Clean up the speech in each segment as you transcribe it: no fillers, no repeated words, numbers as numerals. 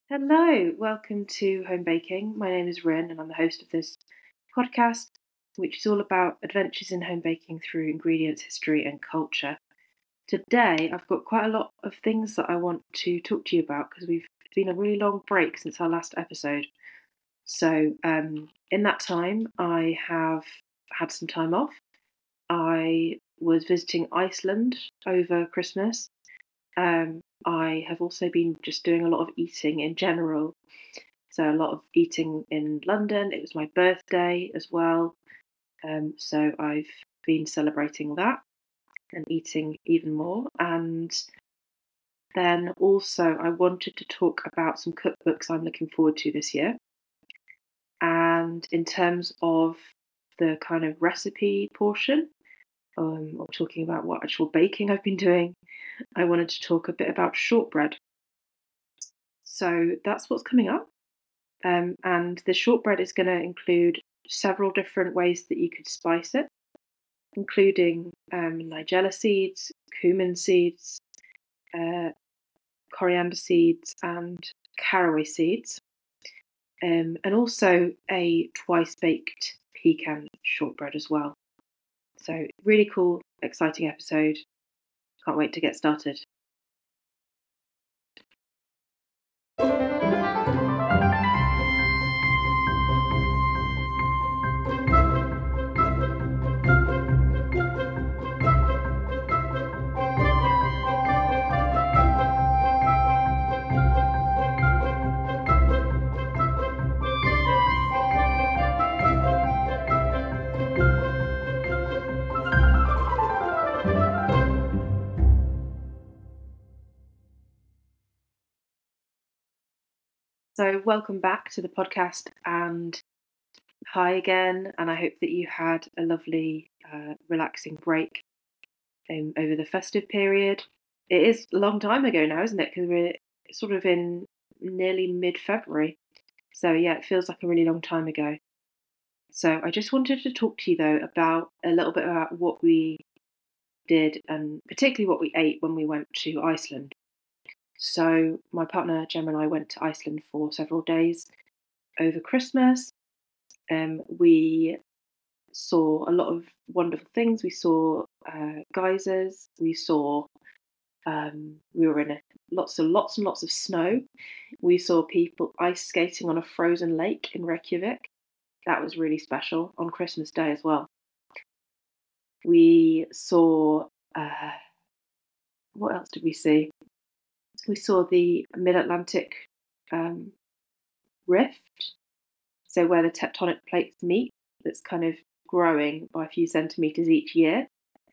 Hello, welcome to Home Baking. My name is Rin, and I'm the host of this podcast, which is all about adventures in home baking through ingredients, history, and culture. Today, I've got quite a lot of things that I want to talk to you about because it's been a really long break since our last episode. So, in that time, I have had some time off. I was visiting Iceland over Christmas. I have also been just doing a lot of eating in general. So, a lot of eating in London. It was my birthday as well. So, I've been celebrating that and eating even more. And then also, I wanted to talk about some cookbooks I'm looking forward to this year. And in terms of the kind of recipe portion, or talking about what actual baking I've been doing, I wanted to talk a bit about shortbread. So that's what's coming up. And the shortbread is going to include several different ways that you could spice it, including nigella seeds, cumin seeds, uh, coriander seeds, and caraway seeds, and also a twice baked pecan shortbread as well. So, really cool, exciting episode. Can't wait to get started. So, welcome back to the podcast and hi again. And I hope that you had a lovely, relaxing break over the festive period. It is a long time ago now, isn't it? Because we're sort of in nearly mid-February. So, yeah, it feels like a really long time ago. So, I just wanted to talk to you, though, about a little bit about what we did and particularly what we ate when we went to Iceland. So, my partner Gemma and I went to Iceland for several days over Christmas. We saw a lot of wonderful things. We saw geysers. We were in lots and lots of snow. We saw people ice skating on a frozen lake in Reykjavik. That was really special on Christmas Day as well. We saw what else did we see? We saw the Mid-Atlantic rift, so where the tectonic plates meet. That's kind of growing by a few centimeters each year.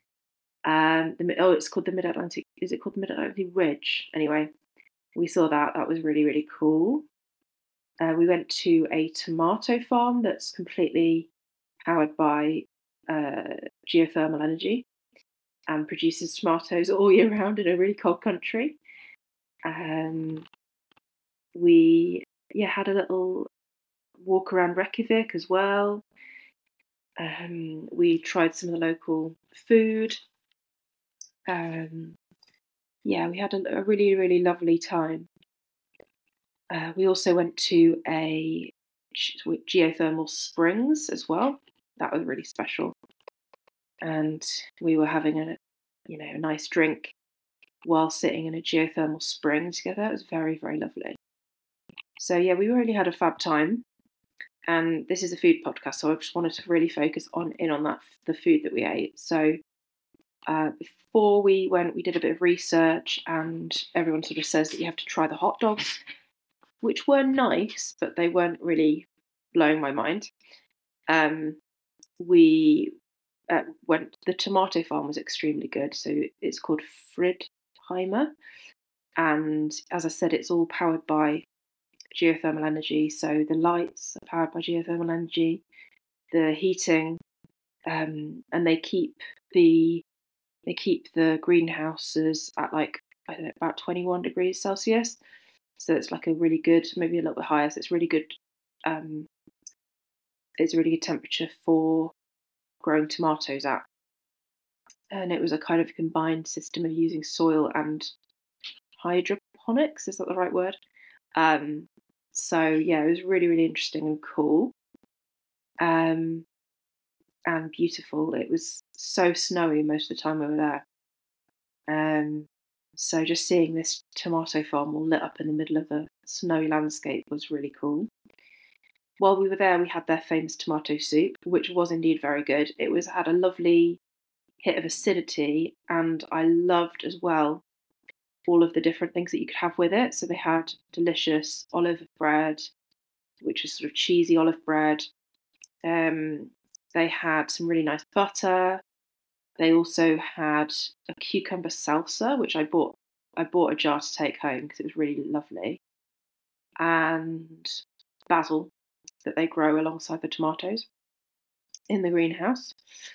It's called the Mid-Atlantic. Is it called the Mid-Atlantic Ridge? Anyway, we saw that. That was really, really cool. We went to a tomato farm that's completely powered by geothermal energy and produces tomatoes all year round in a really cold country. We had a little walk around Reykjavik as well. We tried some of the local food. We had a really, really lovely time. We also went to a geothermal springs as well. That was really special. And we were having a nice drink while sitting in a geothermal spring together. It was very, very lovely. So yeah, we really had a fab time. And this is a food podcast, so I just wanted to really focus on that, the food that we ate. So before we went, we did a bit of research, and everyone sort of says that you have to try the hot dogs, which were nice, but they weren't really blowing my mind. We the tomato farm was extremely good. So it's called Fridheimer, and as I said, it's all powered by geothermal energy. So the lights are powered by geothermal energy, the heating, and they keep the greenhouses at about 21 degrees Celsius. So it's like a really good, maybe a little bit higher. So it's really good. It's a really good temperature for growing tomatoes at. And it was a kind of combined system of using soil and hydroponics. Is that the right word? So yeah, it was really, really interesting and cool. Um, and beautiful. It was so snowy most of the time we were there. So just seeing this tomato farm all lit up in the middle of a snowy landscape was really cool. While we were there, we had their famous tomato soup, which was indeed very good. Had a lovely hit of acidity, and I loved as well all of the different things that you could have with it. So they had delicious olive bread, which was sort of cheesy olive bread. They had some really nice butter. They also had a cucumber salsa, which I bought. I bought a jar to take home because it was really lovely, and basil that they grow alongside the tomatoes in the greenhouse.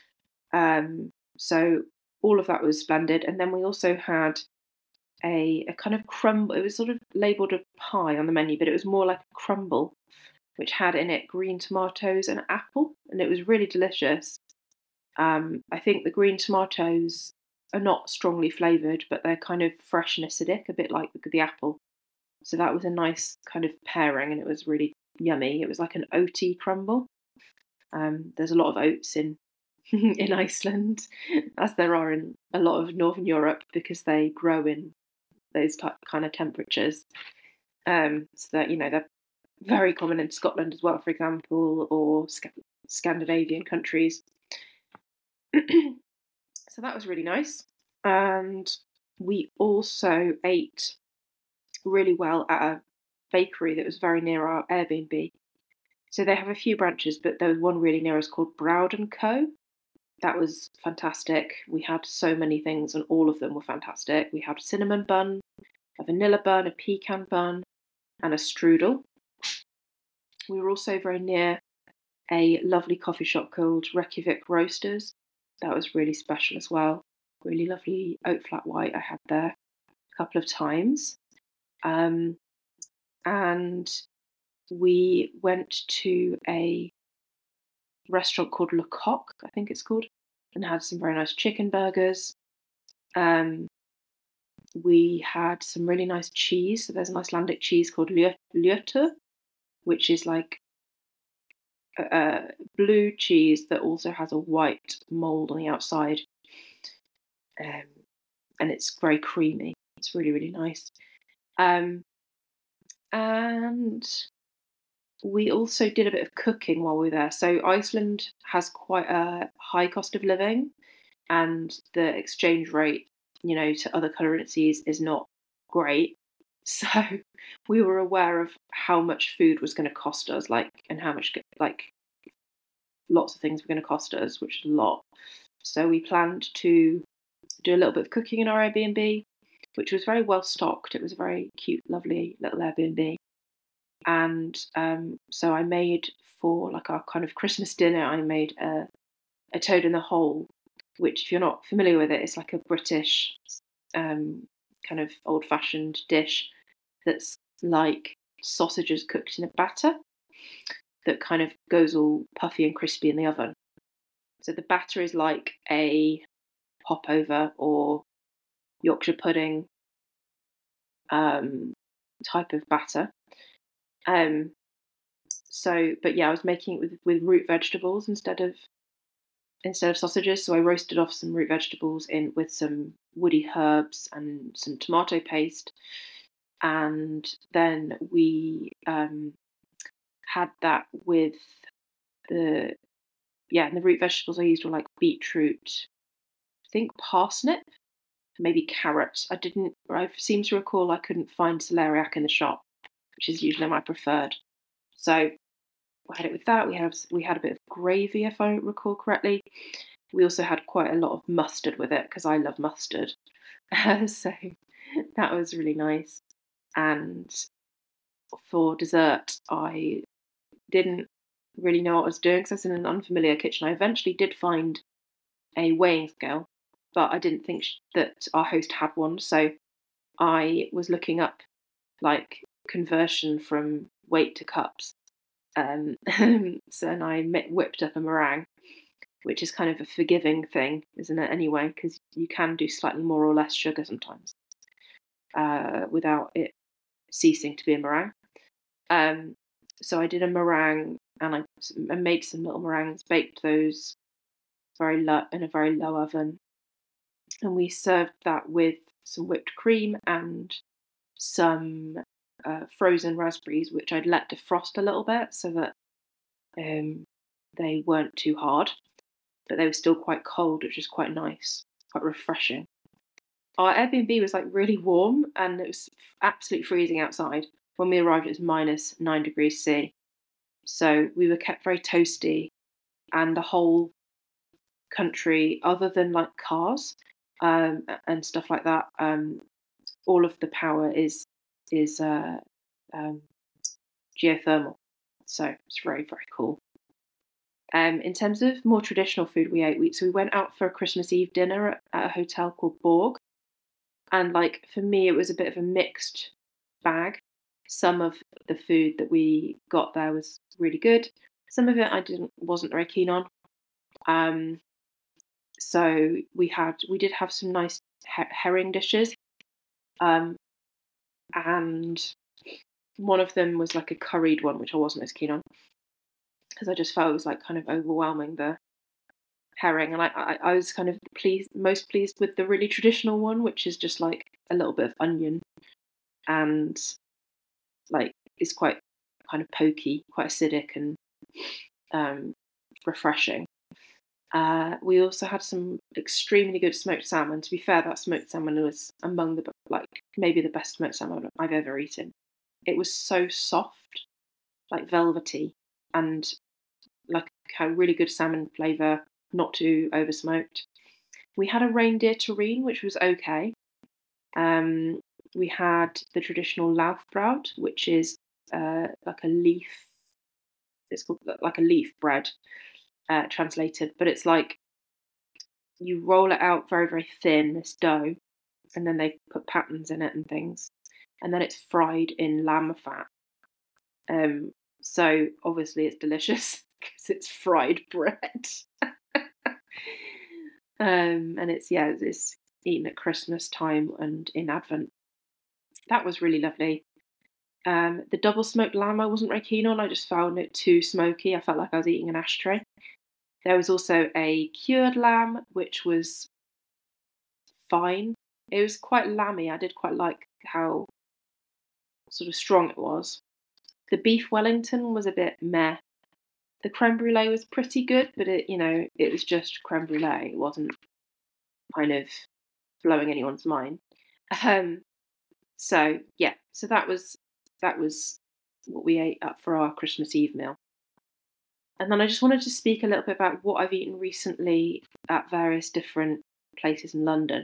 So all of that was splendid. And then we also had a kind of crumble. It was sort of labelled a pie on the menu, but it was more like a crumble, which had in it green tomatoes and apple, and it was really delicious. I think the green tomatoes are not strongly flavoured, but they're kind of fresh and acidic, a bit like the apple. So that was a nice kind of pairing, and it was really yummy. It was like an oaty crumble. There's a lot of oats in in Iceland, as there are in a lot of Northern Europe, because they grow in those kind of temperatures. So that they're very common in Scotland as well, for example, or Scandinavian countries. So that was really nice. And we also ate really well at a bakery that was very near our Airbnb. So they have a few branches, but there was one really near us called Browd and Co. That was fantastic. We had so many things, and all of them were fantastic. We had a cinnamon bun, a vanilla bun, a pecan bun, and a strudel. We were also very near a lovely coffee shop called Reykjavik Roasters. That was really special as well. Really lovely oat flat white I had there a couple of times. And we went to a restaurant called Le Coq, I think it's called, and had some very nice chicken burgers. We had some really nice cheese. So there's an Icelandic cheese called Ljötu, which is like blue cheese that also has a white mold on the outside. And it's very creamy. It's really, really nice. And we also did a bit of cooking while we were there. So Iceland has quite a high cost of living, and the exchange rate, to other currencies is not great. So we were aware of how much food was going to cost us, and how much, lots of things were going to cost us, which is a lot. So we planned to do a little bit of cooking in our Airbnb, which was very well stocked. It was a very cute, lovely little Airbnb. And so I made, for our kind of Christmas dinner, I made a toad in the hole, which, if you're not familiar with it, it's like a British kind of old-fashioned dish that's like sausages cooked in a batter that kind of goes all puffy and crispy in the oven. So the batter is like a popover or Yorkshire pudding type of batter. But yeah, I was making it with root vegetables instead of sausages. So I roasted off some root vegetables with some woody herbs and some tomato paste, and then we had that with and the root vegetables I used were like beetroot, I think parsnip, maybe carrot. I seem to recall I couldn't find celeriac in the shop, which is usually my preferred. So I had it with that. We had a bit of gravy, if I recall correctly. We also had quite a lot of mustard with it because I love mustard. So that was really nice. And for dessert, I didn't really know what I was doing because I was in an unfamiliar kitchen. I eventually did find a weighing scale, but I didn't think that our host had one. So I was looking up conversion from weight to cups. And I whipped up a meringue, which is kind of a forgiving thing, isn't it, anyway, because you can do slightly more or less sugar sometimes without it ceasing to be a meringue. So I did a meringue, and I made some little meringues, baked those in a very low oven, and we served that with some whipped cream and some frozen raspberries, which I'd let defrost a little bit so that they weren't too hard, but they were still quite cold, which is quite nice, quite refreshing. Our Airbnb was like really warm, and it was absolutely freezing outside. When we arrived, it was -9 degrees C. So we were kept very toasty, and the whole country, other than like cars and stuff like that, all of the power is geothermal. So it's very, very cool. In terms of more traditional food we ate, we went out for a Christmas Eve dinner at a hotel called Borg. And like for me, it was a bit of a mixed bag. Some of the food that we got there was really good. Some of it wasn't very keen on. So we did have some nice herring dishes. And one of them was like a curried one, which I wasn't as keen on, because I just felt it was like kind of overwhelming, the herring. And I was kind of most pleased with the really traditional one, which is just like a little bit of onion, and like it's quite kind of pokey, quite acidic, and refreshing. We also had some extremely good smoked salmon. To be fair, that smoked salmon was among the maybe the best smoked salmon I've ever eaten. It was so soft, like velvety, and like a really good salmon flavour, not too over smoked. We had a reindeer terrine, which was okay. We had the traditional Laufbrot, which is like a leaf. It's called like a leaf bread, translated, but it's like you roll it out very, very thin, this dough, and then they put patterns in it and things, and then it's fried in lamb fat. So obviously it's delicious because it's fried bread. And it's eaten at Christmas time and in Advent. That was really lovely. The double smoked lamb I wasn't very keen on. I just found it too smoky. I felt like I was eating an ashtray. There was also a cured lamb, which was fine. It was quite lamby. I did quite like how sort of strong it was. The beef Wellington was a bit meh. The creme brulee was pretty good, but it was just creme brulee. It wasn't kind of blowing anyone's mind. So that was what we ate up for our Christmas Eve meal. And then I just wanted to speak a little bit about what I've eaten recently at various different places in London.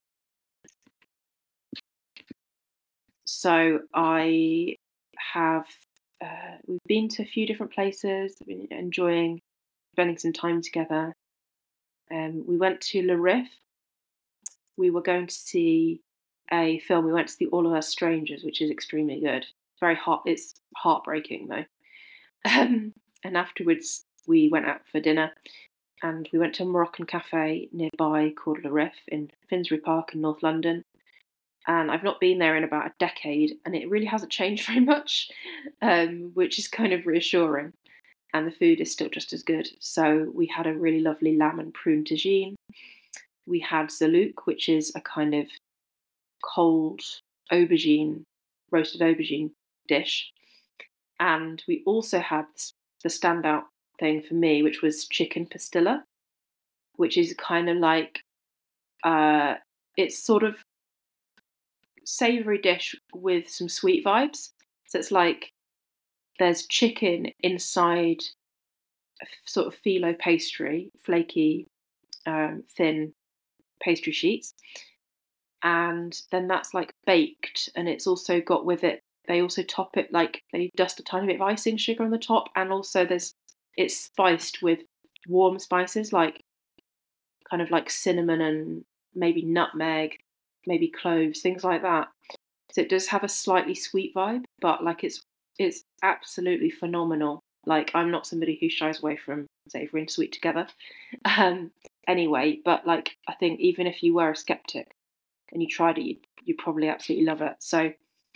So I have we've been to a few different places. I've been enjoying spending some time together. We went to Le Riff. We were going to see a film. We went to see All of Us Strangers, which is extremely good. It's heartbreaking though. And afterwards, we went out for dinner, and we went to a Moroccan cafe nearby called Le Riff in Finsbury Park in North London. And I've not been there in about a decade, and it really hasn't changed very much, which is kind of reassuring. And the food is still just as good. So we had a really lovely lamb and prune tagine. We had zalouk, which is a kind of cold roasted aubergine dish. And we also had the standout thing for me, which was chicken pastilla, which is kind of like, it's sort of savoury dish with some sweet vibes. So it's like there's chicken inside a sort of phyllo pastry, flaky, thin pastry sheets. And then that's like baked, and it's also got with it, they also top it, like they dust a tiny bit of icing sugar on the top, and also it's spiced with warm spices like kind of like cinnamon and maybe nutmeg, maybe cloves, things like that. So it does have a slightly sweet vibe, but like it's absolutely phenomenal. Like I'm not somebody who shies away from savoury and sweet together. Anyway, but like I think even if you were a skeptic and you tried it, you'd probably absolutely love it. So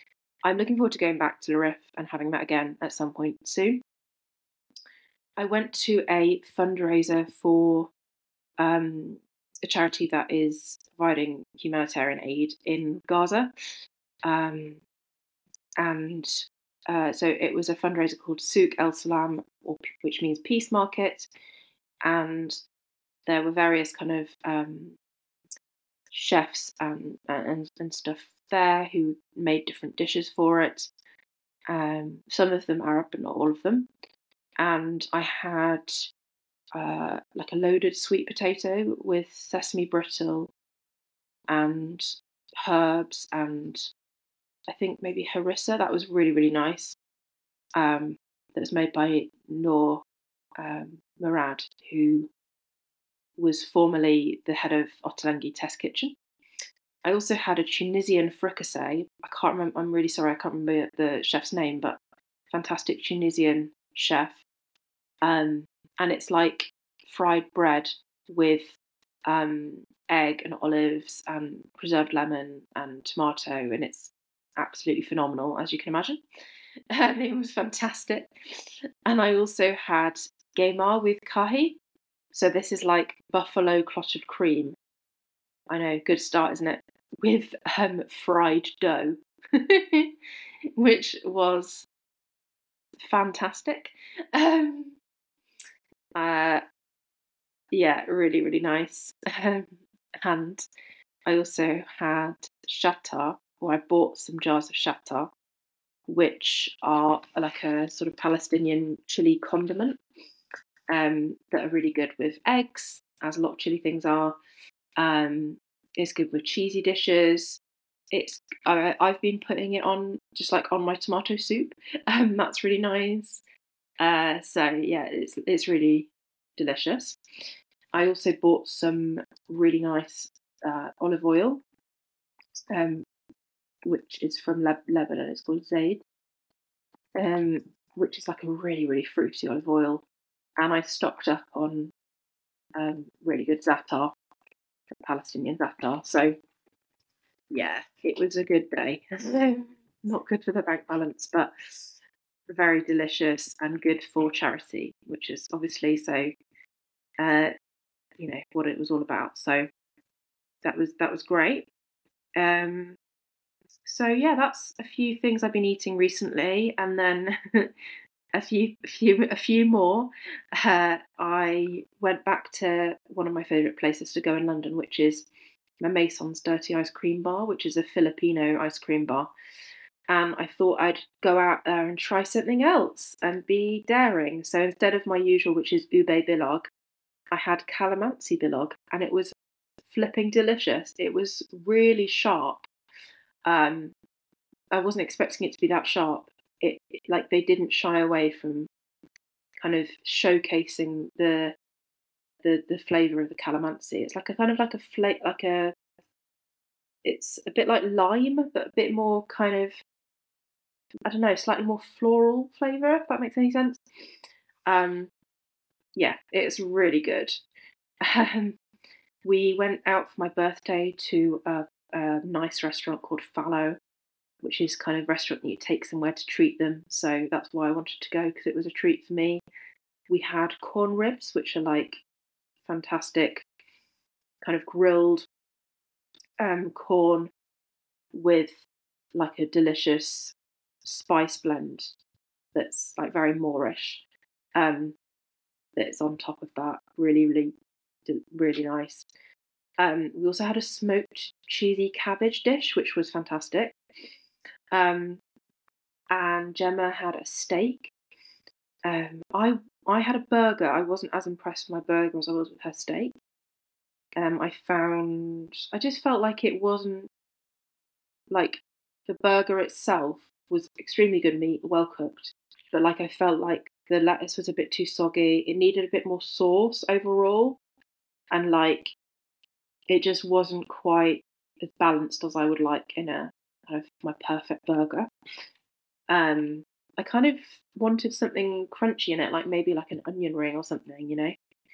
I'm looking forward to going back to Lariff and having that again at some point soon. I went to a fundraiser for a charity that is providing humanitarian aid in Gaza. Um, and so it was a fundraiser called Souk El Salam, which means Peace Market. And there were various kind of chefs and stuff there who made different dishes for it. Some of them Arab, but not all of them. And I had like a loaded sweet potato with sesame brittle and herbs and I think maybe harissa. That was really, really nice. That was made by Noor Murad, who was formerly the head of Ottolenghi Test Kitchen. I also had a Tunisian fricassee. I can't remember. I'm really sorry. I can't remember the chef's name, but fantastic Tunisian chef. And it's like fried bread with egg and olives and preserved lemon and tomato, and it's absolutely phenomenal, as you can imagine. It was fantastic. And I also had gaymar with kahi. So this is like buffalo clotted cream. I know, good start, isn't it? With fried dough, which was fantastic. Yeah, really, really nice. And I also had shatta, or I bought some jars of shatta, which are like a sort of Palestinian chili condiment that are really good with eggs, as a lot of chili things are. It's good with cheesy dishes. I've been putting it on just like on my tomato soup. That's really nice. So yeah, it's really delicious. I also bought some really nice olive oil, which is from Lebanon. It's called Zaid, which is like a really, really fruity olive oil. And I stocked up on really good za'atar, Palestinian za'atar. So yeah, it was a good day. Not good for the bank balance, but very delicious and good for charity, which is obviously so. What it was all about. So that was great. So yeah, that's a few things I've been eating recently, and then a few more. I went back to one of my favourite places to go in London, which is the Mason's Dirty Ice Cream Bar, which is a Filipino ice cream bar. And I thought I'd go out there and try something else and be daring. So instead of my usual, which is ube bilog, I had calamansi bilog, and it was flipping delicious. It was really sharp. I wasn't expecting it to be that sharp. Like they didn't shy away from kind of showcasing the flavour of the calamansi. It's like a kind of it's a bit like lime, but a bit more kind of, I don't know, slightly more floral flavour, if that makes any sense. Yeah, it's really good. We went out for my birthday to a nice restaurant called Fallow, which is kind of restaurant that you take somewhere to treat them. So that's why I wanted to go, because it was a treat for me. We had corn ribs, which are like fantastic kind of grilled corn with like a delicious spice blend that's like very Moorish. That's on top of that. Really, really, really nice. We also had a smoked cheesy cabbage dish, which was fantastic. And Gemma had a steak. I had a burger. I wasn't as impressed with my burger as I was with her steak. I just felt like it wasn't, like, the burger itself was extremely good meat, well cooked, but like I felt like the lettuce was a bit too soggy. It needed a bit more sauce overall, and like it just wasn't quite as balanced as I would like in a kind of my perfect burger. I kind of wanted something crunchy in it, like maybe like an onion ring or something, you know.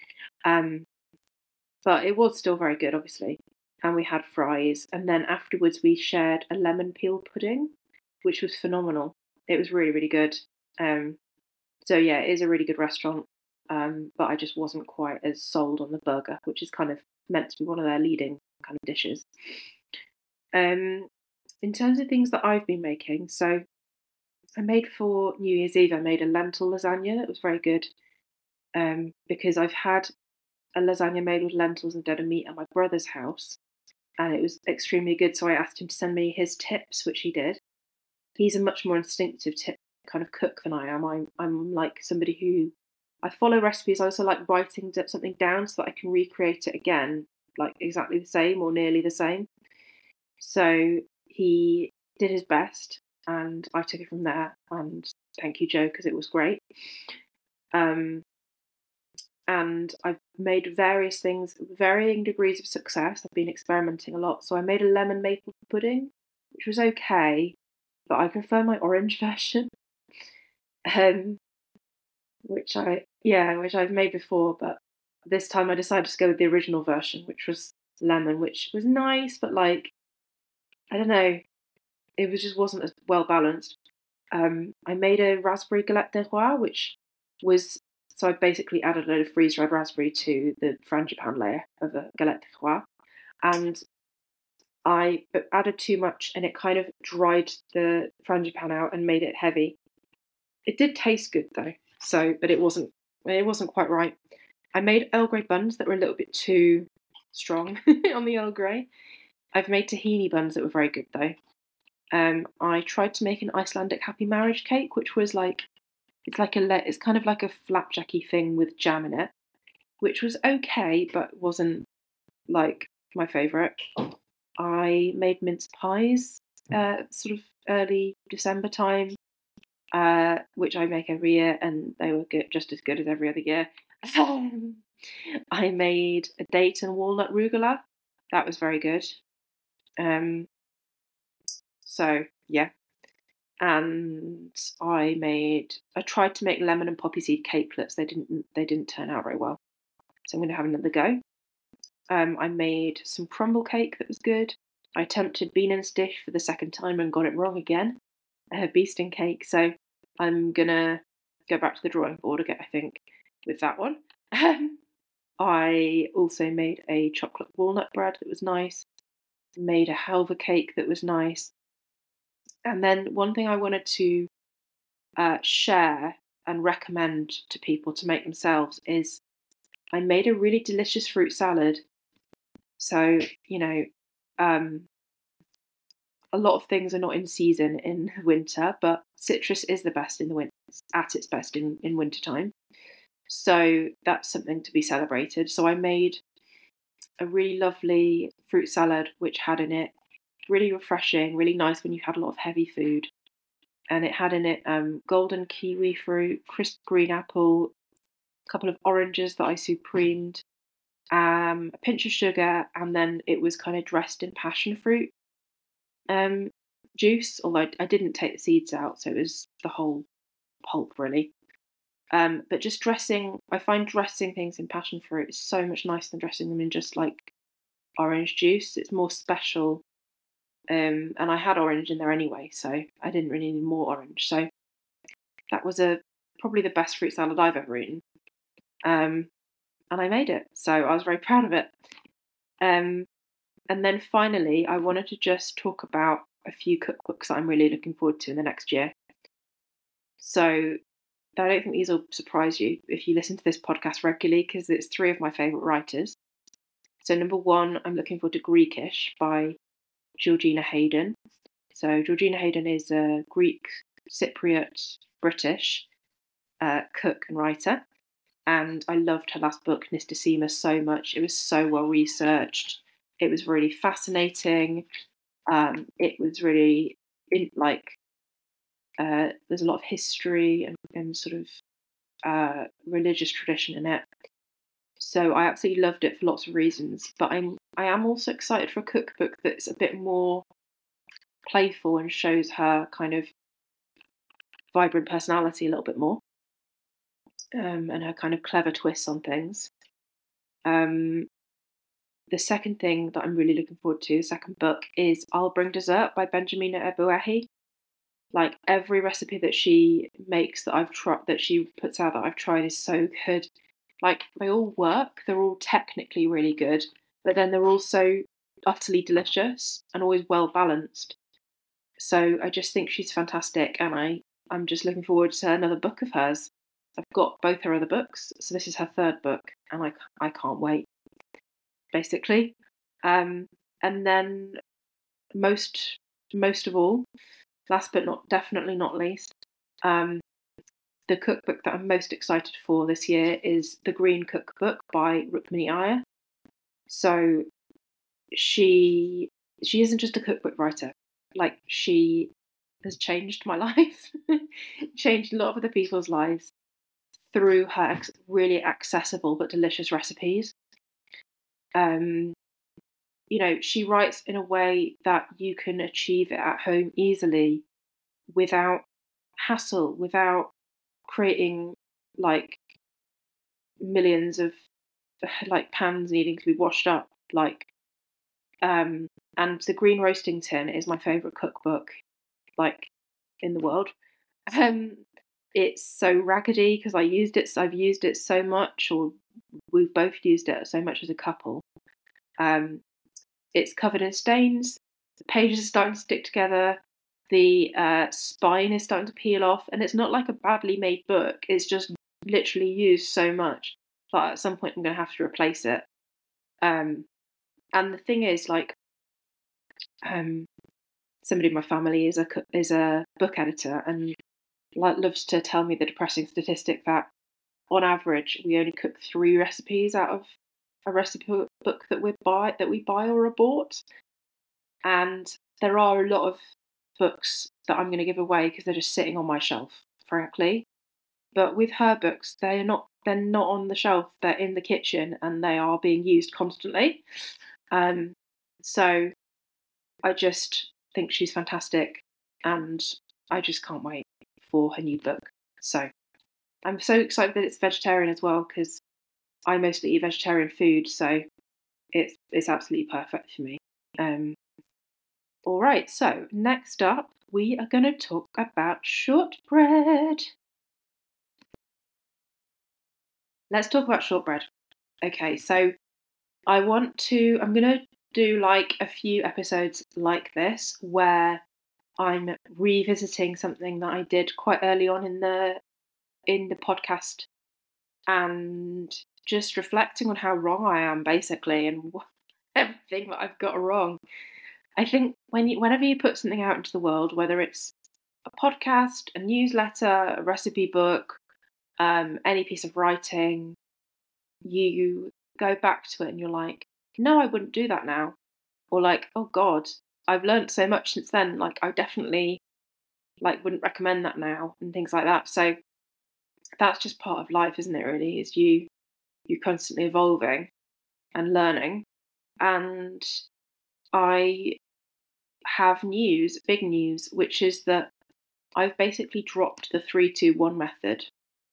But it was still very good, obviously. And we had fries, and then afterwards we shared a lemon peel pudding, which was phenomenal. It was really, really good. So yeah, it is a really good restaurant. But I just wasn't quite as sold on the burger, which is kind of meant to be one of their leading kind of dishes. Um, in terms of things that I've been making, so I made for New Year's Eve, I made a lentil lasagna that was very good. Because I've had a lasagna made with lentils instead of meat at my brother's house, and it was extremely good. So I asked him to send me his tips, which he did. He's a much more instinctive tip kind of cook than I am. I'm like somebody who I follow recipes. I also like writing something down so that I can recreate it again, like exactly the same or nearly the same. So he did his best, and I took it from there. And thank you, Joe, because it was great. Um, and I've made various things, varying degrees of success. I've been experimenting a lot. So I made a lemon maple pudding, which was okay, but I prefer my orange version, um, which I've made before, but this time I decided to go with the original version, which was lemon, which was nice, but like I don't know, it was just wasn't as well balanced. I made a raspberry galette des rois, which was so I basically added a load of freeze dried raspberry to the frangipane layer of a galette des rois, and I added too much, and it kind of dried the frangipane out and made it heavy. It did taste good though, so but it wasn't quite right. I made Earl Grey buns that were a little bit too strong on the Earl Grey. I've made tahini buns that were very good though. I tried to make an Icelandic happy marriage cake, which was like it's kind of like a flapjacky thing with jam in it, which was okay, but wasn't like my favourite. I made mince pies, sort of early December time, which I make every year, and they were good, just as good as every other year. I made a date and walnut rucola. That was very good. Um, so yeah, and I tried to make lemon and poppy seed cakelets. They didn't turn out very well. So I'm going to have another go. I made some crumble cake that was good. I attempted bean and stish for the second time and got it wrong again. Beeston cake. So I'm gonna go back to the drawing board again, I think, with that one. I also made a chocolate walnut bread that was nice. Made a halva cake that was nice. And then one thing I wanted to share and recommend to people to make themselves is I made a really delicious fruit salad. So, um, a lot of things are not in season in winter, but citrus is the best in the winter, at its best in wintertime. So that's something to be celebrated. So I made a really lovely fruit salad, which had in it really refreshing, really nice when you had a lot of heavy food. And it had in it golden kiwi fruit, crisp green apple, a couple of oranges that I supremed, a pinch of sugar, and then it was kind of dressed in passion fruit um, juice. Although I didn't take the seeds out, so it was the whole pulp really. But just dressing, I find dressing things in passion fruit is so much nicer than dressing them in just like orange juice. It's more special. And I had orange in there anyway, so I didn't really need more orange. So that was probably the best fruit salad I've ever eaten. And I made it, so I was very proud of it. Um, and then finally, I wanted to just talk about a few cookbooks that I'm really looking forward to in the next year. So I don't think these will surprise you if you listen to this podcast regularly, because it's three of my favourite writers. So number one, I'm looking forward to Greekish by Georgina Hayden. So Georgina Hayden is a Greek Cypriot British cook and writer, and I loved her last book, Nystocema, so much. It was so well researched. It was really fascinating. It was really there's a lot of history and sort of religious tradition in it. So I absolutely loved it for lots of reasons. But I am also excited for a cookbook that's a bit more playful and shows her kind of vibrant personality a little bit more, and her kind of clever twists on things. Um, the second thing that I'm really looking forward to, the second book, is I'll Bring Dessert by Benjamina Ebuehi. Like every recipe that she makes that I've tried, that she puts out that I've tried is so good. Like they all work. They're all technically really good, but then they're also utterly delicious and always well balanced. So I just think she's fantastic, and I'm just looking forward to another book of hers. I've got both her other books, so this is her third book, and I can't wait. Basically, and then most most of all, last but not definitely not least, um, the cookbook that I'm most excited for this year is the Green Cookbook by Rukmini Iyer. So she isn't just a cookbook writer. Like she has changed my life, changed a lot of other people's lives through her really accessible but delicious recipes. Um, she writes in a way that you can achieve it at home easily without hassle, without creating like millions of like pans needing to be washed up. And the Green Roasting Tin is my favourite cookbook, like in the world. Um, it's so raggedy because I've used it so much, or we've both used it so much as a couple. It's covered in stains. The pages are starting to stick together. The spine is starting to peel off, and it's not like a badly made book. It's just literally used so much that at some point I'm going to have to replace it. And the thing is, like, somebody in my family is a book editor, and like loves to tell me the depressing statistic that on average we only cook 3 recipes out of a recipe book that we buy or are bought. And there are a lot of books that I'm going to give away because they're just sitting on my shelf, frankly. But with her books, they're not on the shelf. They're in the kitchen and they are being used constantly. So I just think she's fantastic, and I just can't wait for her new book. So I'm so excited that it's vegetarian as well, because I mostly eat vegetarian food, so it's absolutely perfect for me. All right, so next up, we are going to talk about shortbread. Let's talk about shortbread. Okay, so I'm going to do like a few episodes like this where I'm revisiting something that I did quite early on in the podcast, and just reflecting on how wrong I am, basically, and everything that I've got wrong. I think whenever you put something out into the world, whether it's a podcast, a newsletter, a recipe book, any piece of writing, you go back to it and you're like, no, I wouldn't do that now. Or like, oh God, I've learned so much since then. Like, I definitely wouldn't recommend that now, and things like that. So that's just part of life, isn't it? Really, is you constantly evolving and learning. And I have big news, which is that I've basically dropped the 3-2-1 method.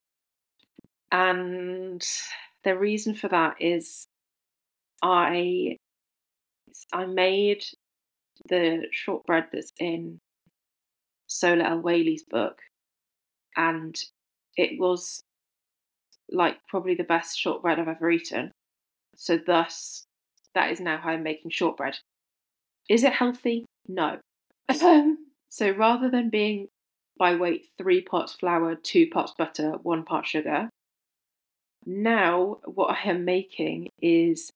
And the reason for that is I made the shortbread that's in Sola El-Waili's book, and it was like probably the best shortbread I've ever eaten. So thus, that is now how I'm making shortbread. Is it healthy? No. So rather than being by weight 3 parts flour, 2 parts butter, 1 part sugar, now what I am making is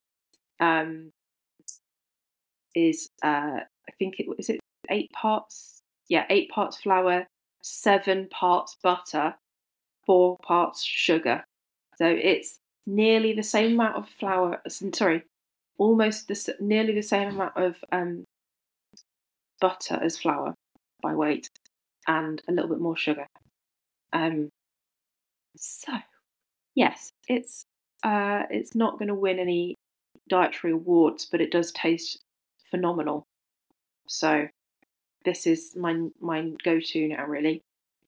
I think is it 8 parts? Yeah, 8 parts flour, 7 parts butter, 4 parts sugar. So it's nearly the same amount of flour. Sorry, nearly the same amount of butter as flour by weight, and a little bit more sugar. So yes, it's not going to win any dietary awards, but it does taste phenomenal. So this is my go-to now, really.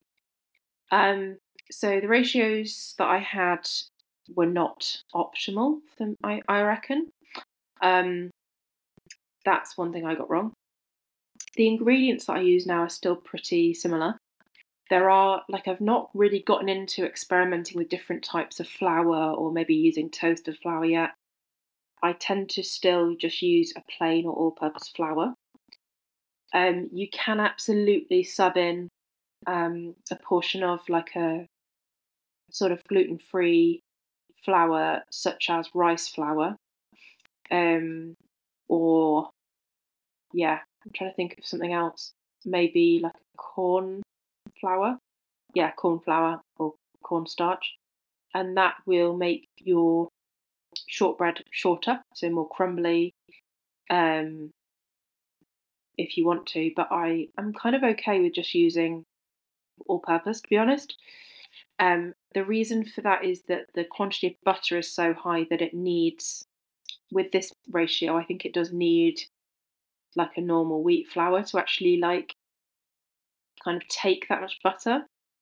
So the ratios that I had were not optimal for them, I reckon. That's one thing I got wrong. The ingredients that I use now are still pretty similar. There are, I've not really gotten into experimenting with different types of flour or maybe using toasted flour yet. I tend to still just use a plain or all-purpose flour. You can absolutely sub in a portion of a sort of gluten-free flour, such as rice flour, or yeah, I'm trying to think of something else. Maybe like corn flour, corn flour or cornstarch, and that will make your shortbread shorter, so more crumbly. If you want to, but I'm kind of okay with just using all-purpose, to be honest. The reason for that is that the quantity of butter is so high that it needs, with this ratio, I think it does need like a normal wheat flour to actually kind of take that much butter.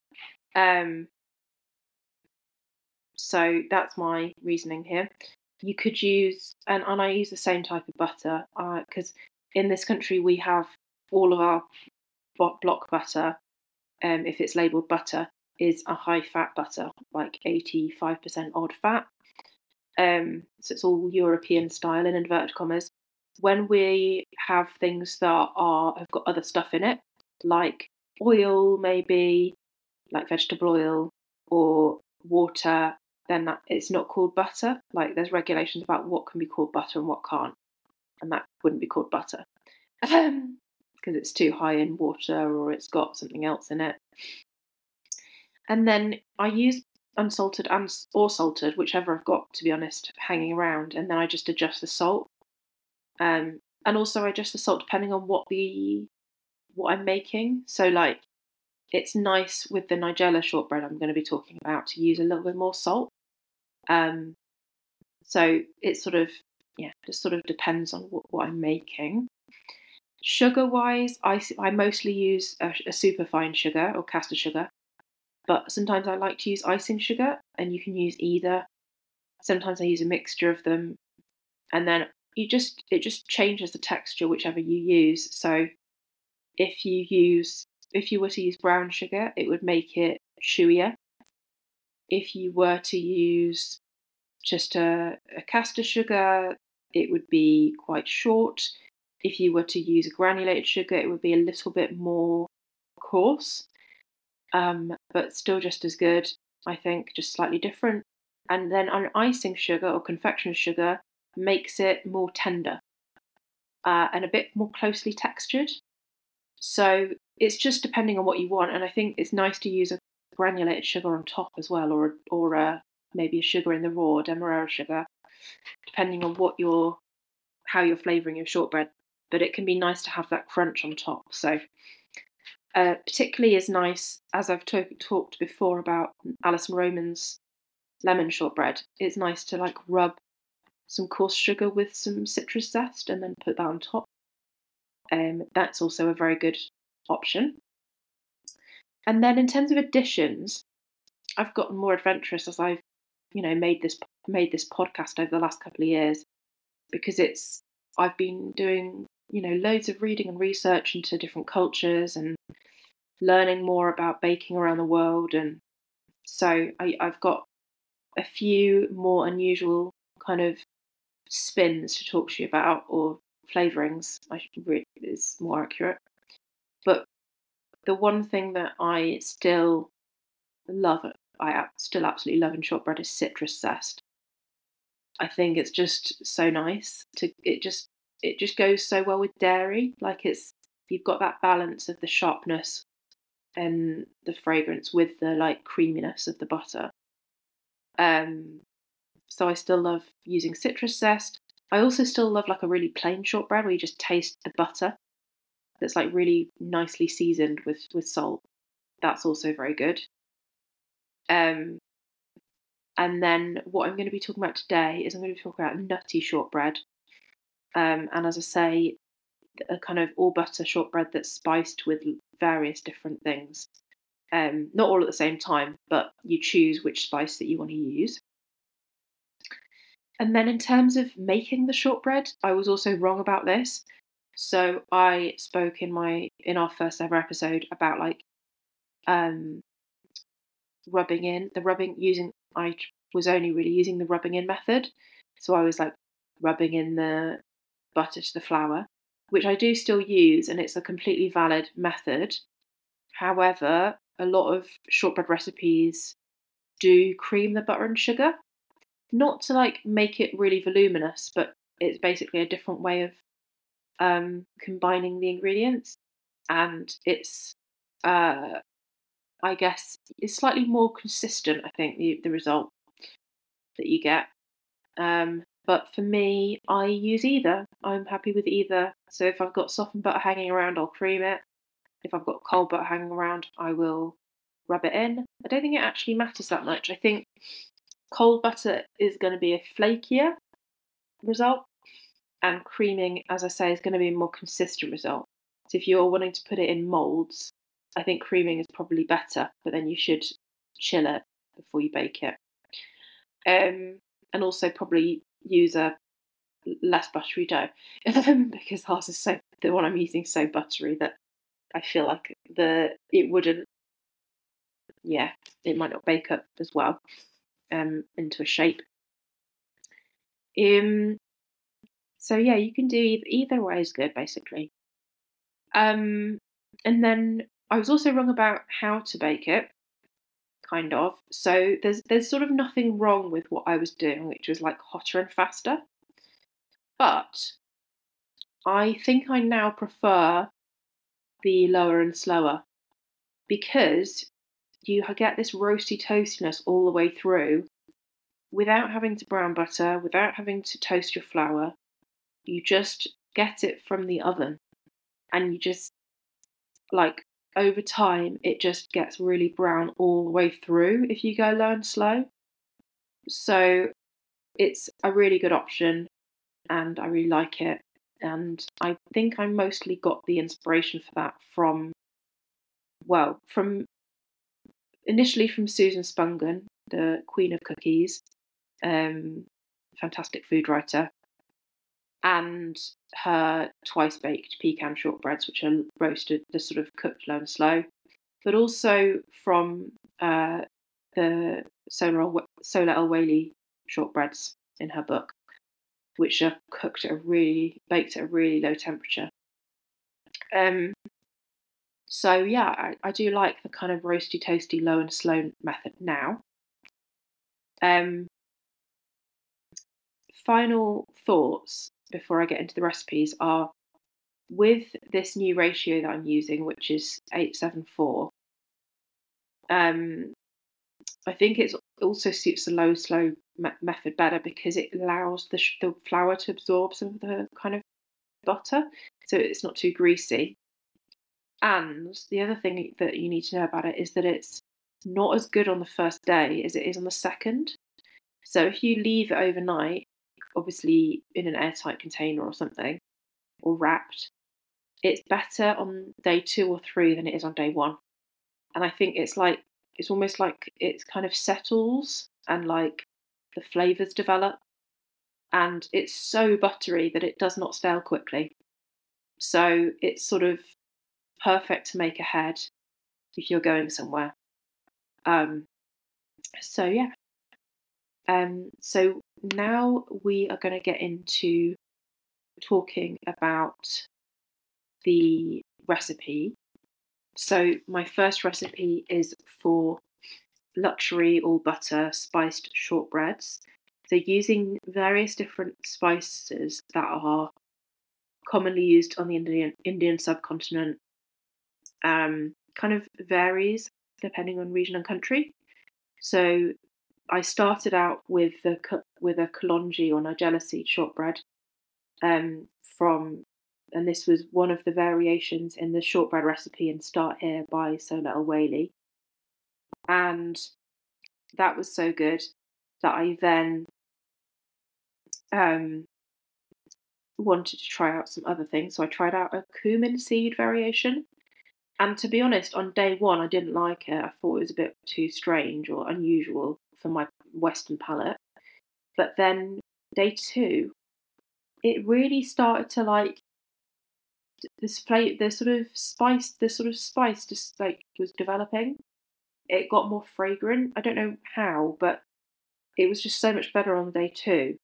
So that's my reasoning here. You could use, and I use the same type of butter because in this country we have all of our block butter, if it's labelled butter, is a high fat butter, like 85% odd fat. So it's all European style in inverted commas. When we have things that have got other stuff in it, like oil maybe, like vegetable oil or water, then it's not called butter. Like there's regulations about what can be called butter and what can't, and that wouldn't be called butter because it's too high in water or it's got something else in it. And then I use unsalted or salted, whichever I've got, to be honest, hanging around, and then I just adjust the salt. And also I adjust the salt depending on what I'm making. So it's nice with the Nigella shortbread I'm going to be talking about to use a little bit more salt. So it sort of just sort of depends on what I'm making. Sugar wise, I mostly use a superfine sugar or caster sugar, but sometimes I like to use icing sugar, and you can use either. Sometimes I use a mixture of them, and then it just changes the texture whichever you use. So if you were to use brown sugar, it would make it chewier. If you were to use just a caster sugar, it would be quite short. If you were to use a granulated sugar, it would be a little bit more coarse, but still just as good, I think, just slightly different. And then an icing sugar or confectioner's sugar makes it more tender and a bit more closely textured. So it's just depending on what you want, and I think it's nice to use a granulated sugar on top as well, or maybe a sugar in the raw, demerara sugar, depending on how you're flavouring your shortbread. But it can be nice to have that crunch on top. So particularly is nice, as I've talked before about Alison Roman's lemon shortbread. It's nice to rub some coarse sugar with some citrus zest and then put that on top. That's also a very good option. And then in terms of additions, I've gotten more adventurous as I've made this podcast over the last couple of years, because I've been doing loads of reading and research into different cultures and learning more about baking around the world, and so I've got a few more unusual kind of spins to talk to you about, or flavourings is more accurate. But the one thing that I still absolutely love in shortbread is citrus zest. I think it's just so nice it just goes so well with dairy. You've got that balance of the sharpness and the fragrance with the creaminess of the butter. So I still love using citrus zest. I also still love a really plain shortbread where you just taste the butter that's really nicely seasoned with salt. That's also very good. And then what I'm going to be talking about today is I'm going to be talking about nutty shortbread. And as I say, a kind of all butter shortbread that's spiced with various different things. Not all at the same time, but you choose which spice that you want to use. And then in terms of making the shortbread, I was also wrong about this. So I spoke in our first ever episode about like um rubbing in the rubbing using I was only really using the rubbing in method. So I was like rubbing in the butter to the flour, which I do still use, and it's a completely valid method. However, a lot of shortbread recipes do cream the butter and sugar, not to like make it really voluminous, but it's basically a different way of combining the ingredients, and it's uh, I guess it's slightly more consistent. I think the result that you get. But for me, I use either. I'm happy with either. So if I've got softened butter hanging around, I'll cream it. If I've got cold butter hanging around, I will rub it in. I don't think it actually matters that much. I think cold butter is going to be a flakier result, and creaming, as I say, is going to be a more consistent result. So if you're wanting to put it in moulds, I think creaming is probably better, but then you should chill it before you bake it. And also probably use a less buttery dough because the one I'm using is so buttery that I feel like it wouldn't, yeah, it might not bake up as well into a shape. So yeah, you can do either way is good basically. And then I was also wrong about how to bake it, kind of. So there's sort of nothing wrong with what I was doing, which was like hotter and faster. But I think I now prefer the lower and slower because you get this roasty toastiness all the way through without having to brown butter, without having to toast your flour. You just get it from the oven, and you just like over time it just gets really brown all the way through if you go low and slow. So it's a really good option and I really like it. And I think I mostly got the inspiration for that from initially from Susan Spungen, the Queen of Cookies, fantastic food writer, and her twice baked pecan shortbreads, which are roasted, the sort of cooked low and slow, but also from the Sola El Whaley shortbreads in her book, which are baked at a really low temperature. So yeah, I do like the kind of roasty, toasty, low and slow method now. Final thoughts before I get into the recipes are with this new ratio that I'm using, which is 874. I think it also suits the low slow method better because it allows the flour to absorb some of the kind of butter, so it's not too greasy. And the other thing that you need to know about it is that it's not as good on the first day as it is on the second. So if you leave it overnight, obviously in an airtight container or something, or wrapped, it's better on day 2 or 3 than it is on day 1. And I think it's almost like it kind of settles and like the flavors develop. And it's so buttery that it does not stale quickly. So it's sort of perfect to make ahead if you're going somewhere. So yeah. So now we are going to get into talking about the recipe. So my first recipe is for luxury all butter spiced shortbreads. So using various different spices that are commonly used on the Indian subcontinent, kind of varies depending on region and country. So I started out with a kalonji or nigella seed shortbread, and this was one of the variations in the shortbread recipe in Start Here by Sola El Whaley, and that was so good that I then wanted to try out some other things. So I tried out a cumin seed variation. And to be honest, on day 1, I didn't like it. I thought it was a bit too strange or unusual for my Western palate. But then day 2, it really started to like the sort of spice just like was developing. It got more fragrant. I don't know how, but it was just so much better on day two.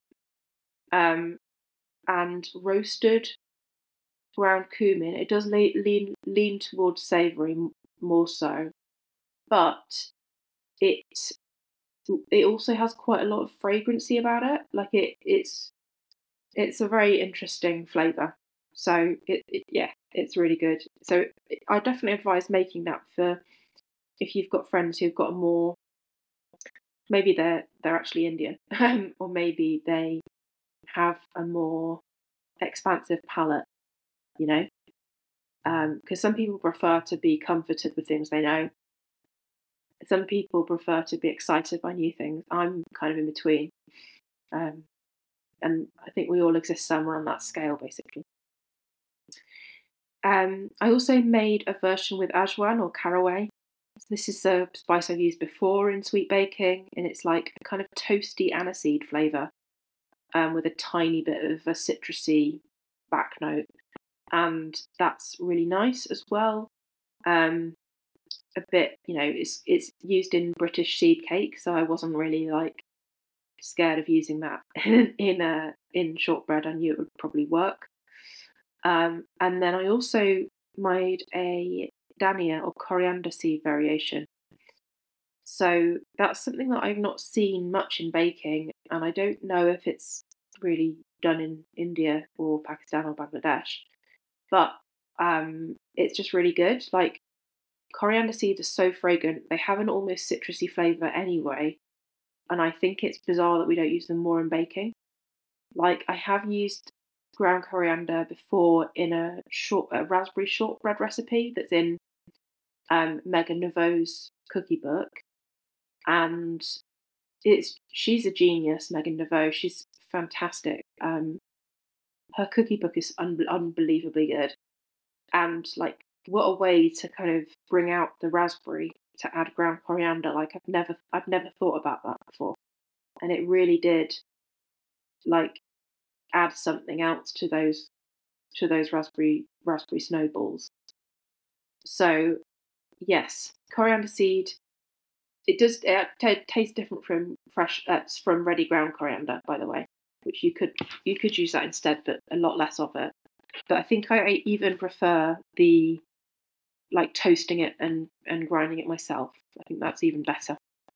And roasted ground cumin, it does lean towards savoury more so, but it it also has quite a lot of fragrancy about it. Like it's a very interesting flavour. So yeah, it's really good. So I definitely advise making that for if you've got friends who've got a more, maybe they're actually Indian, or maybe they have a more expansive palate, you know, because some people prefer to be comforted with things they know. Some people prefer to be excited by new things. I'm kind of in between, um, and I think we all exist somewhere on that scale, basically. I also made a version with ajwain or caraway. So this is a spice I've used before in sweet baking, and it's like a kind of toasty aniseed flavour, with a tiny bit of a citrusy back note, and that's really nice as well. Um, a bit, it's used in British seed cake, so I wasn't really like scared of using that in shortbread. I knew it would probably work. And then I also made a dhania or coriander seed variation. So that's something that I've not seen much in baking, and I don't know if it's really done in India or Pakistan or Bangladesh. But it's just really good. Like coriander seeds are so fragrant; they have an almost citrusy flavour anyway, and I think it's bizarre that we don't use them more in baking. Like I have used ground coriander before in a raspberry shortbread recipe that's in Megan Neveu's cookie book, and she's a genius, Megan Neveu. She's fantastic. Her cookie book is unbelievably good, and like what a way to kind of bring out the raspberry to add ground coriander. Like I've never thought about that before, and it really did like add something else to those raspberry snowballs. So yes, coriander seed. It does taste different from from ready ground coriander, by the way, which you could use that instead, but a lot less of it. But I think I even prefer the like toasting it and grinding it myself. I think that's even better.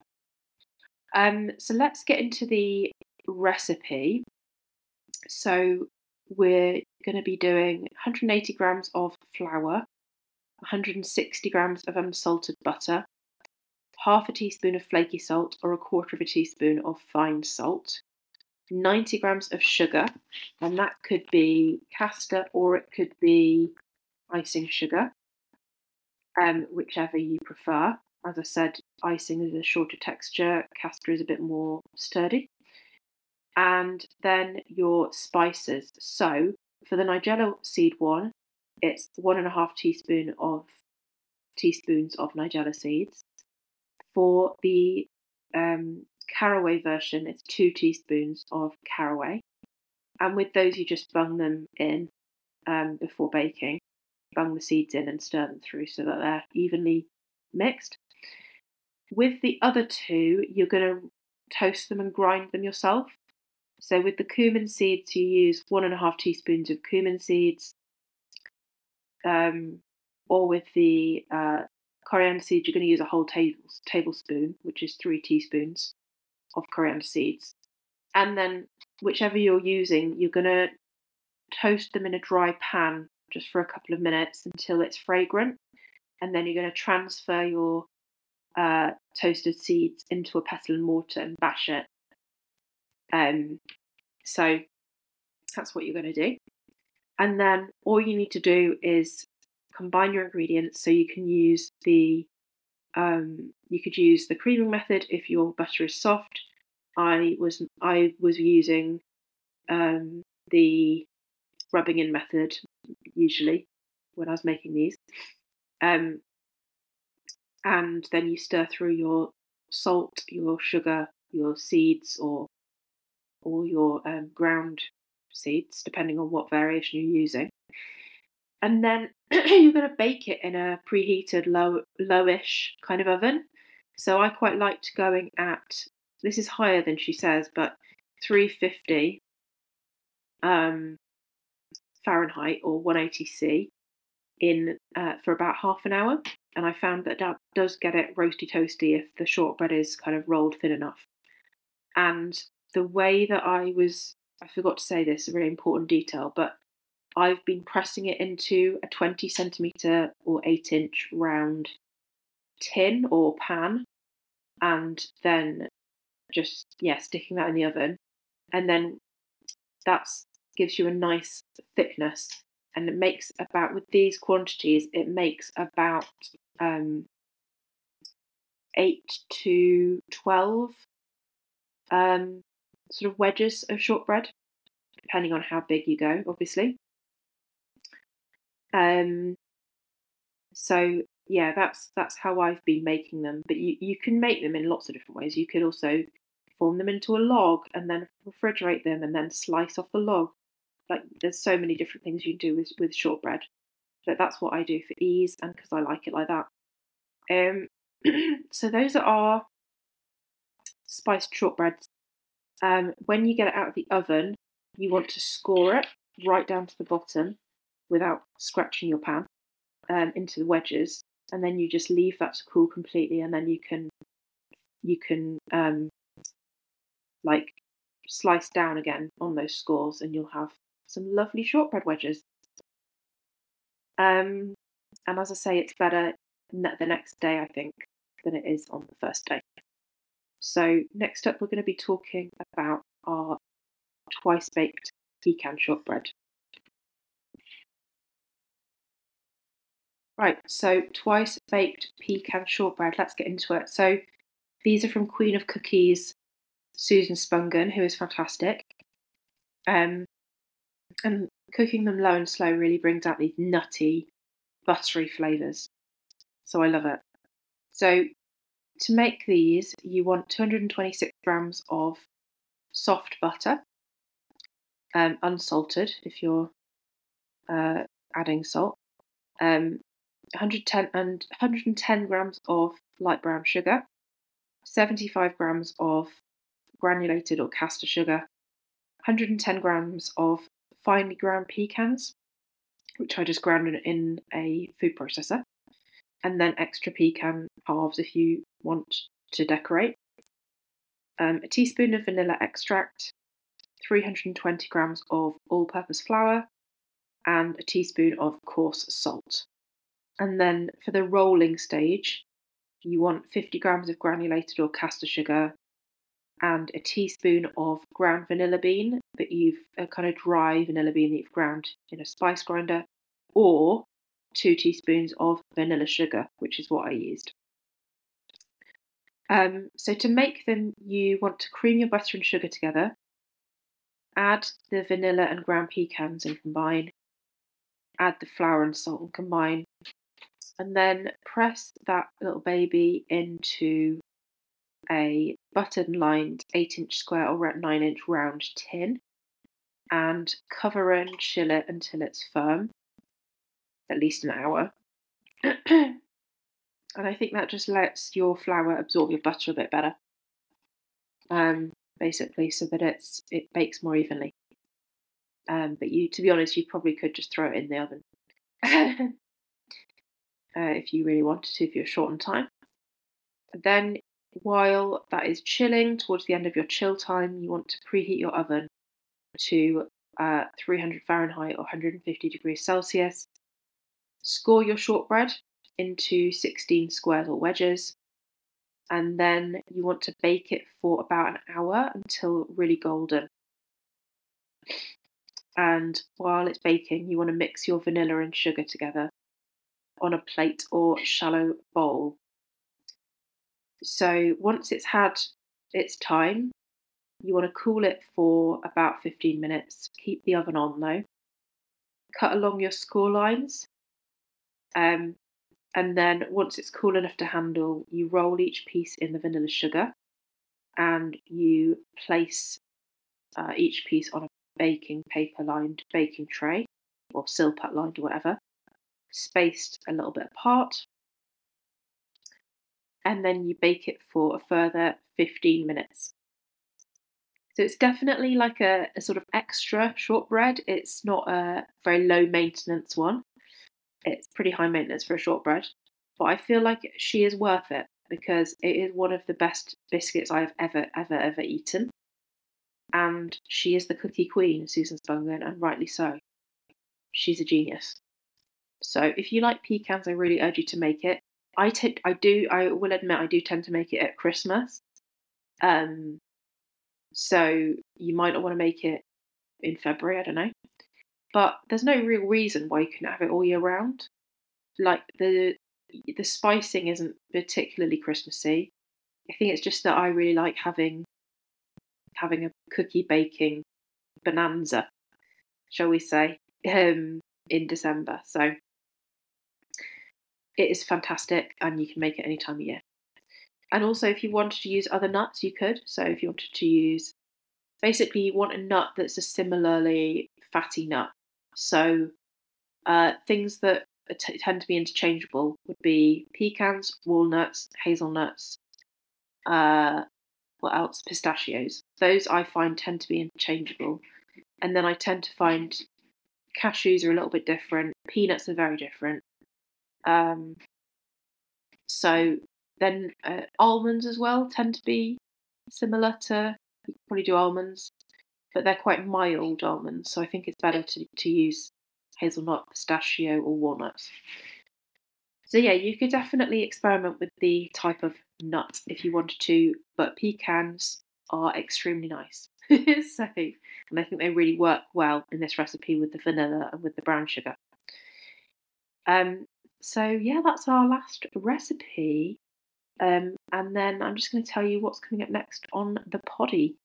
So let's get into the recipe. So we're going to be doing 180 grams of flour, 160 grams of unsalted butter, half a teaspoon of flaky salt or a quarter of a teaspoon of fine salt, 90 grams of sugar, and that could be caster or it could be icing sugar, whichever you prefer. As I said, icing is a shorter texture, caster is a bit more sturdy. And then your spices. So for the Nigella seed one, it's 1.5 teaspoons of Nigella seeds. For the caraway version, it's 2 teaspoons of caraway. And with those, you just bung them in before baking. Bung the seeds in and stir them through so that they're evenly mixed. With the other two, you're going to toast them and grind them yourself. So with the cumin seeds, you use 1.5 teaspoons of cumin seeds. Or with the coriander seeds, you're going to use a whole tablespoon, which is 3 teaspoons of coriander seeds. And then whichever you're using, you're going to toast them in a dry pan just for a couple of minutes until it's fragrant. And then you're going to transfer your toasted seeds into a pestle and mortar and bash it. So that's what you're going to do. And then all you need to do is combine your ingredients. So you can use the creaming method if your butter is soft. I was using the rubbing in method usually when I was making these. And then you stir through your salt, your sugar, your seeds, or your ground seeds, depending on what variation you're using. And then you're going to bake it in a preheated lowish kind of oven. So I quite liked going at, this is higher than she says, but 350 Fahrenheit or 180 C in for about half an hour. And I found that that does get it roasty toasty if the shortbread is kind of rolled thin enough. And the way that I forgot to say this, a very important detail, but I've been pressing it into a 20 centimetre or 8-inch round tin or pan, and then just, sticking that in the oven. And then that gives you a nice thickness. And it makes about, with these quantities, it makes about 8 to 12 sort of wedges of shortbread, depending on how big you go, obviously. So yeah, that's how I've been making them. But you can make them in lots of different ways. You could also form them into a log and then refrigerate them and then slice off the log. Like, there's so many different things you can do with shortbread. But that's what I do for ease and because I like it like that. So those are our spiced shortbreads. When you get it out of the oven, you want to score it right down to the bottom without scratching your pan into the wedges, and then you just leave that to cool completely, and then you can like slice down again on those scores, and you'll have some lovely shortbread wedges. And as I say, it's better the next day, I think, than it is on the first day. So next up, we're going to be talking about our twice baked pecan shortbread. Right, so twice baked pecan shortbread, let's get into it. So these are from Queen of Cookies, Susan Spungen, who is fantastic. And cooking them low and slow really brings out these nutty, buttery flavours. So I love it. So to make these, you want 226 grams of soft butter, unsalted if you're adding salt. 110 grams of light brown sugar, 75 grams of granulated or caster sugar, 110 grams of finely ground pecans, which I just ground in a food processor, and then extra pecan halves if you want to decorate. A teaspoon of vanilla extract, 320 grams of all-purpose flour, and a teaspoon of coarse salt. And then for the rolling stage, you want 50 grams of granulated or caster sugar and a teaspoon of ground vanilla bean, but you've a kind of dry vanilla bean that you've ground in a spice grinder, or 2 teaspoons of vanilla sugar, which is what I used. So to make them, you want to cream your butter and sugar together, add the vanilla and ground pecans and combine, add the flour and salt and combine, and then press that little baby into a buttered and lined 8-inch square or 9-inch round tin and cover and chill it until it's firm, at least an hour. And I think that just lets your flour absorb your butter a bit better, basically, so that it bakes more evenly. But to be honest, you probably could just throw it in the oven if you really wanted to, if you're short on time. Then, while that is chilling, towards the end of your chill time, you want to preheat your oven to 300 Fahrenheit or 150 degrees Celsius. Score your shortbread into 16 squares or wedges, and then you want to bake it for about an hour until really golden. And while it's baking, you want to mix your vanilla and sugar together on a plate or shallow bowl. So once it's had its time, you want to cool it for about 15 minutes. Keep the oven on though. Cut along your score lines. And then once it's cool enough to handle, you roll each piece in the vanilla sugar and you place each piece on a baking paper lined baking tray or silpat lined or whatever. spaced a little bit apart. And then you bake it for a further 15 minutes. So it's definitely like a sort of extra shortbread. It's not a very low maintenance one. It's pretty high maintenance for a shortbread. But I feel like she is worth it because it is one of the best biscuits I've ever eaten. And she is the cookie queen, Susan Spungen, and rightly so. She's a genius. So if you like pecans, I really urge you to make it. I will admit I do tend to make it at Christmas. So you might not want to make it in February, I don't know. But there's no real reason why you couldn't have it all year round. Like the spicing isn't particularly Christmassy. I think it's just that I really like having a cookie baking bonanza, shall we say, in December. So it is fantastic and you can make it any time of year. And also, if you wanted to use other nuts, you could. So if you wanted to use, basically, you want a nut that's a similarly fatty nut. So things that tend to be interchangeable would be pecans, walnuts, hazelnuts, what else? Pistachios. Those I find tend to be interchangeable. And then I tend to find cashews are a little bit different. Peanuts are very different. So then almonds as well tend to be similar to, you can probably do almonds, but they're quite mild almonds. So I think it's better to use hazelnut, pistachio or walnuts. So yeah, you could definitely experiment with the type of nut if you wanted to, but pecans are extremely nice. So, and I think they really work well in this recipe with the vanilla and with the brown sugar. So yeah, that's our last recipe. And then I'm just going to tell you what's coming up next on the poddy.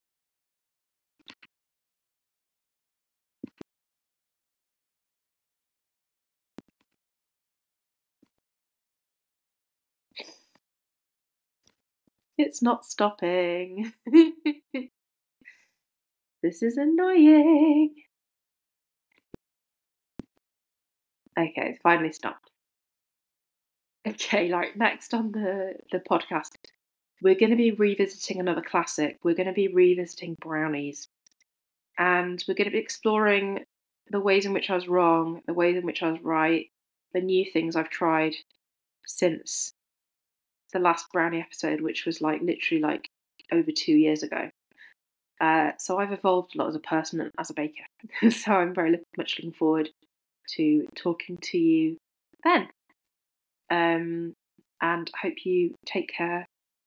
It's not stopping. This is annoying. Okay, it's finally stopped. Okay, like next on the podcast, we're going to be revisiting another classic. We're going to be revisiting brownies. And we're going to be exploring the ways in which I was wrong, the ways in which I was right, the new things I've tried since the last brownie episode, which was like literally like over 2 years ago. So I've evolved a lot as a person and as a baker. So I'm very much looking forward to talking to you then. And I hope you take care.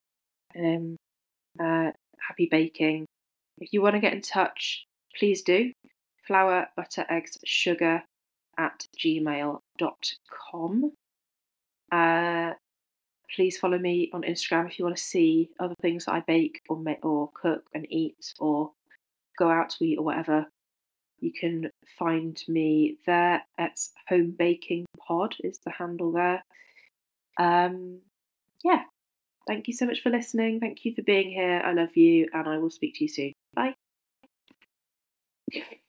Happy baking. If you want to get in touch, please do. Flour, butter, eggs, sugar at gmail.com. Please follow me on Instagram if you want to see other things that I bake or cook and eat or go out to eat or whatever. You can find me there at Home Baking Pod is the handle there. Yeah. Thank you so much for listening. Thank you for being here. I love you and I will speak to you soon. Bye.